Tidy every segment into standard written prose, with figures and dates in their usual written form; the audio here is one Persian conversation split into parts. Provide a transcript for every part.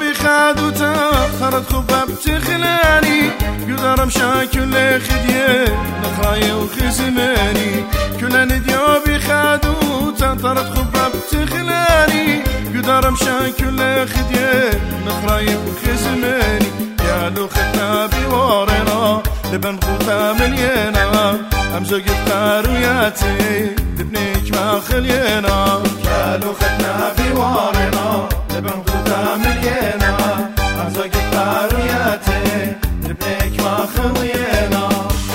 بخادوتا خرط خوبة بتخلاني قدرم شاكل خديه نخراي وخزماني كل نديو بخادوتا خرط خوبة بتخلاني قدرم شاكل خديه نخراي وخزماني قالوا خدنا بورنا لبن خوتا ملينا امزق بقاروياتي لبنيك ما خلينا قالوا خدنا بورنا لبن خوتا ملينا امزق بقاروياتي لبنيك ما خلينا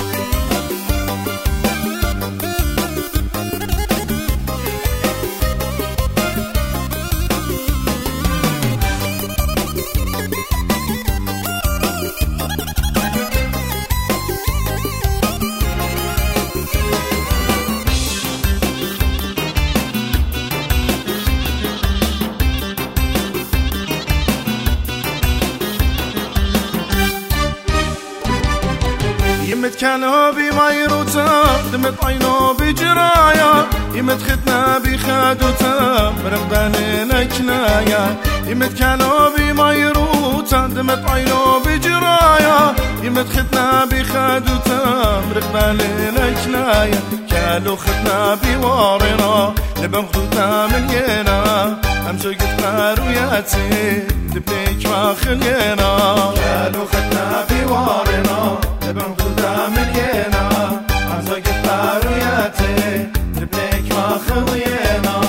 يمت كانوا بميروتا دمت عينو بجرايا يمت ختنا بخادوتا مرغبان كنايا يمت كانوا بميروتا دمت عينو بجرايا يمت ختنا بخادوتا مرغبان كنايا كانوا ختنا بوارنا لبن خدوتا ملينا امسو قطاروياتي لبنيك ما خلينا كانوا ختنا بوارنا لبن خوتا ملينا عزا قطاروياتي لبنيك ما خلينا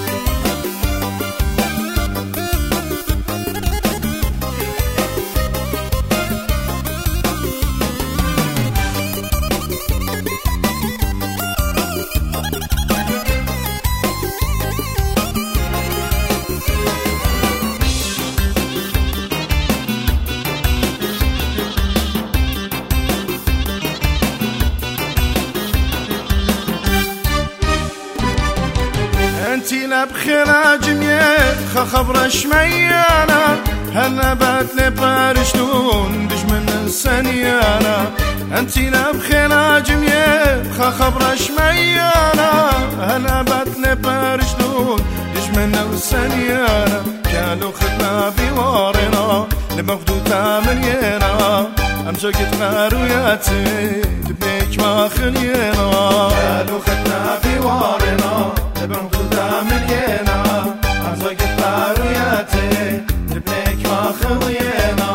انتي لبخنا جميل خبر شميانا هالنبات لبارشتون دش من السنيانا انتي لبخنا جميل خبر شميانا هالنبات لبارشتون دش من السنيانا كانوا خدنا بوارنا لمخدوتا ملينا امسو قطاروياتي لبنيك ما خلينا كانوا خدنا بوارنا لبن خوتا ملينا عزا قطاروياتي لبنيك ما خلينا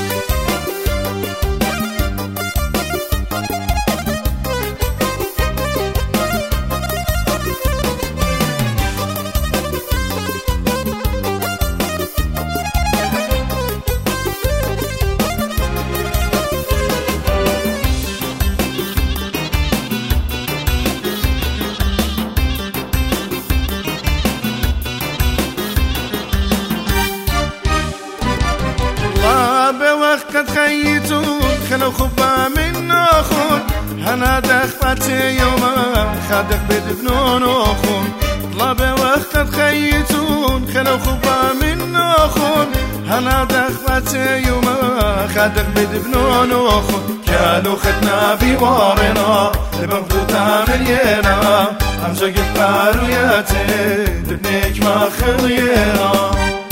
وقت خيتون خلو خبا من ناخون هنا دخبتي يوما خدق بدبنون اخون طلب وقت خيتون خلو خبا من ناخون هنا دخبتي يوما خدق بدبنون اخون كانوا خدنا بوارنا لبن خوتا ملينا همزا قطاروياتي لبنيك ما خلينا